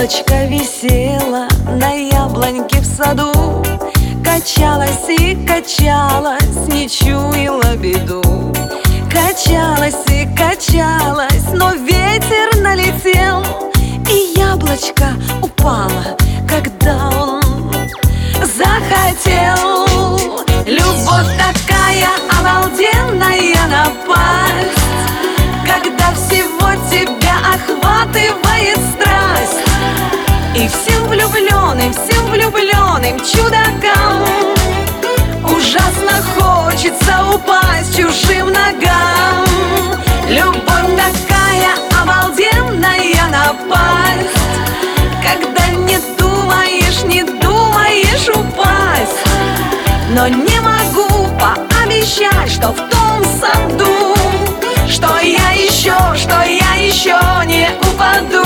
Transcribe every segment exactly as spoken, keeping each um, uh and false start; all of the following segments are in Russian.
Яблочко висело на яблоньке в саду, качалась и качалась, не чуяла беду. Качалась и качалась, но ветер налетел, и яблочко упало, когда он захотел. Любовь такая обалденная напасть, когда всего тебя охватывает страсть. И всем влюбленным, всем влюбленным чудакам ужасно хочется упасть чужим ногам. Любовь такая обалденная напасть, когда не думаешь, не думаешь упасть. Но не могу пообещать, что в том саду, что я еще, что я еще не упаду.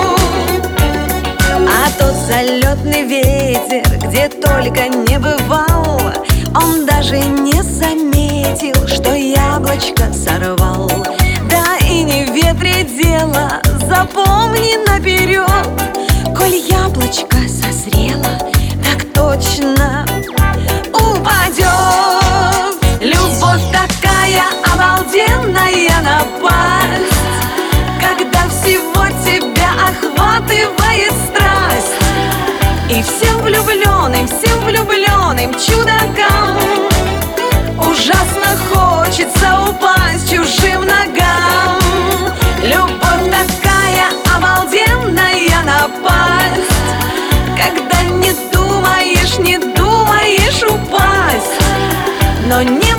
А тот залетный ветер, где только не бывал, он даже не заметил, что яблочко сорвал. Да и не в ветре дело, запомни наперед, коль яблочко созрело, так точно упадет. Любовь такая обалденная напасть, когда всего тебя охватывает страсть. И всем влюбленным, всем влюбленным чудакам ужасно хочется упасть чужим ногам. Любовь такая обалденная напасть, когда не думаешь, не думаешь упасть. Но не